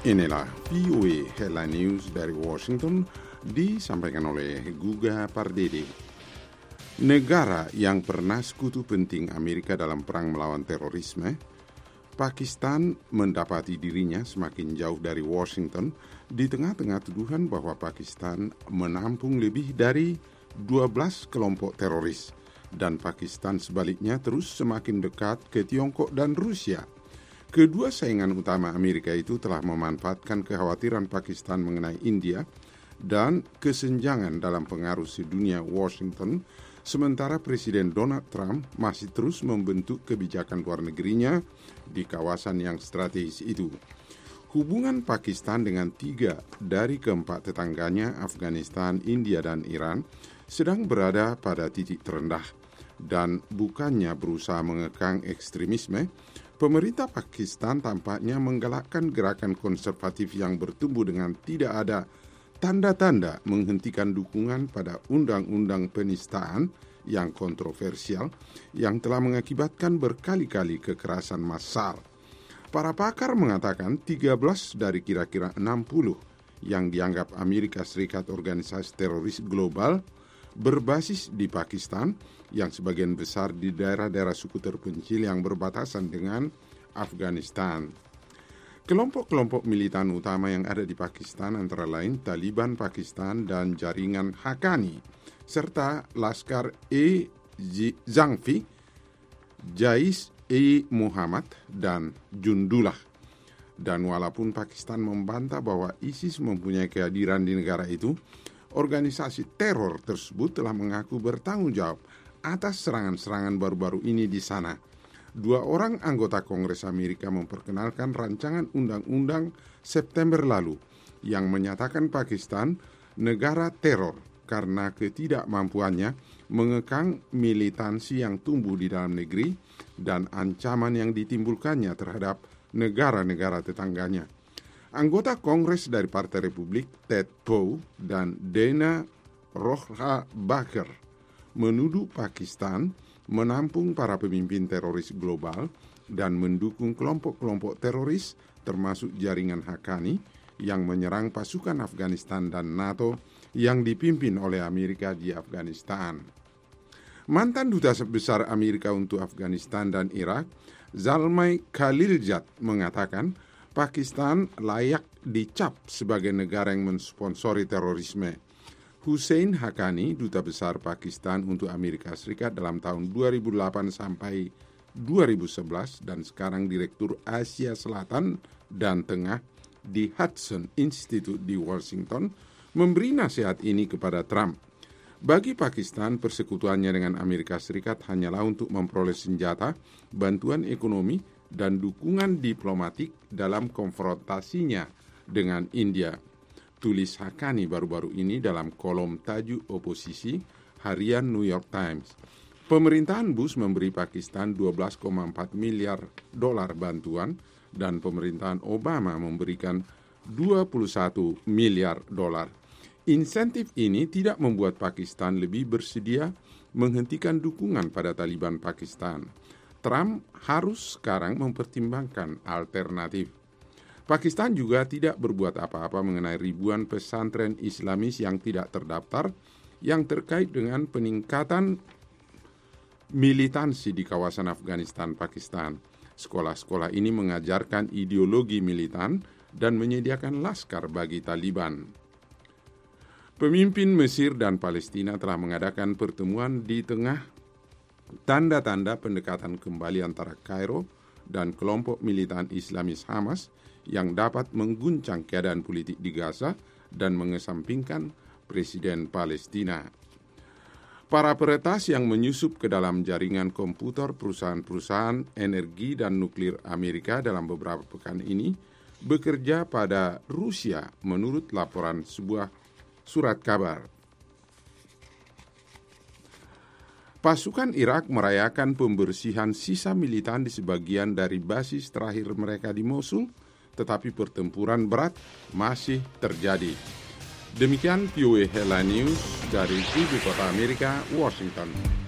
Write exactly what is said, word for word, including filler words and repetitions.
Inilah V O A Headline News dari Washington, disampaikan oleh Guga Pardede. Negara yang pernah sekutu penting Amerika dalam perang melawan terorisme, Pakistan mendapati dirinya semakin jauh dari Washington di tengah-tengah tuduhan bahwa Pakistan menampung lebih dari dua belas kelompok teroris dan Pakistan sebaliknya terus semakin dekat ke Tiongkok dan Rusia. Kedua saingan utama Amerika itu telah memanfaatkan kekhawatiran Pakistan mengenai India dan kesenjangan dalam pengaruh sedunia Washington, sementara Presiden Donald Trump masih terus membentuk kebijakan luar negerinya di kawasan yang strategis itu. Hubungan Pakistan dengan tiga dari keempat tetangganya, Afghanistan, India, dan Iran, sedang berada pada titik terendah. Dan bukannya berusaha mengekang ekstremisme, pemerintah Pakistan tampaknya menggalakkan gerakan konservatif yang bertumbuh dengan tidak ada tanda-tanda menghentikan dukungan pada undang-undang penistaan yang kontroversial yang telah mengakibatkan berkali-kali kekerasan massal. Para pakar mengatakan tiga belas dari kira-kira enam puluh yang dianggap Amerika Serikat organisasi teroris global berbasis di Pakistan, yang sebagian besar di daerah-daerah suku terpencil yang berbatasan dengan Afghanistan. Kelompok-kelompok militan utama yang ada di Pakistan antara lain Taliban Pakistan dan jaringan Haqqani, serta Laskar-e-Zanfi, Jaish-e-Muhammad, dan Jundullah. Dan walaupun Pakistan membantah bahwa ISIS mempunyai kehadiran di negara itu, organisasi teror tersebut telah mengaku bertanggung jawab atas serangan-serangan baru-baru ini di sana. Dua orang anggota Kongres Amerika memperkenalkan rancangan undang-undang September lalu yang menyatakan Pakistan negara teror karena ketidakmampuannya mengekang militansi yang tumbuh di dalam negeri dan ancaman yang ditimbulkannya terhadap negara-negara tetangganya. Anggota Kongres dari Partai Republik Ted Poe dan Dana Rohrabacher menuduh Pakistan menampung para pemimpin teroris global dan mendukung kelompok-kelompok teroris termasuk jaringan Haqqani yang menyerang pasukan Afghanistan dan NATO yang dipimpin oleh Amerika di Afghanistan. Mantan Duta Besar Amerika untuk Afghanistan dan Irak, Zalmay Khalilzad, mengatakan Pakistan layak dicap sebagai negara yang mensponsori terorisme. Hussein Haqqani, Duta Besar Pakistan untuk Amerika Serikat dalam tahun dua ribu delapan sampai dua ribu sebelas dan sekarang Direktur Asia Selatan dan Tengah di Hudson Institute di Washington, memberi nasihat ini kepada Trump. Bagi Pakistan, persekutuannya dengan Amerika Serikat hanyalah untuk memperoleh senjata, bantuan ekonomi, dan dukungan diplomatik dalam konfrontasinya dengan India, tulis Haqqani baru-baru ini dalam kolom tajuk oposisi harian New York Times. Pemerintahan Bush memberi Pakistan dua belas koma empat miliar dolar bantuan dan pemerintahan Obama memberikan dua puluh satu miliar dolar. Insentif ini tidak membuat Pakistan lebih bersedia menghentikan dukungan pada Taliban Pakistan. Trump harus sekarang mempertimbangkan alternatif. Pakistan juga tidak berbuat apa-apa mengenai ribuan pesantren Islamis yang tidak terdaftar yang terkait dengan peningkatan militansi di kawasan Afghanistan, Pakistan. Sekolah-sekolah ini mengajarkan ideologi militan dan menyediakan laskar bagi Taliban. Pemimpin Mesir dan Palestina telah mengadakan pertemuan di tengah tanda-tanda pendekatan kembali antara Kairo dan kelompok militan Islamis Hamas yang dapat mengguncang keadaan politik di Gaza dan mengesampingkan Presiden Palestina. Para peretas yang menyusup ke dalam jaringan komputer perusahaan-perusahaan energi dan nuklir Amerika dalam beberapa pekan ini bekerja pada Rusia menurut laporan sebuah surat kabar. Pasukan Irak merayakan pembersihan sisa militan di sebagian dari basis terakhir mereka di Mosul, tetapi pertempuran berat masih terjadi. Demikian V O A Headline News dari ibu kota Amerika, Washington.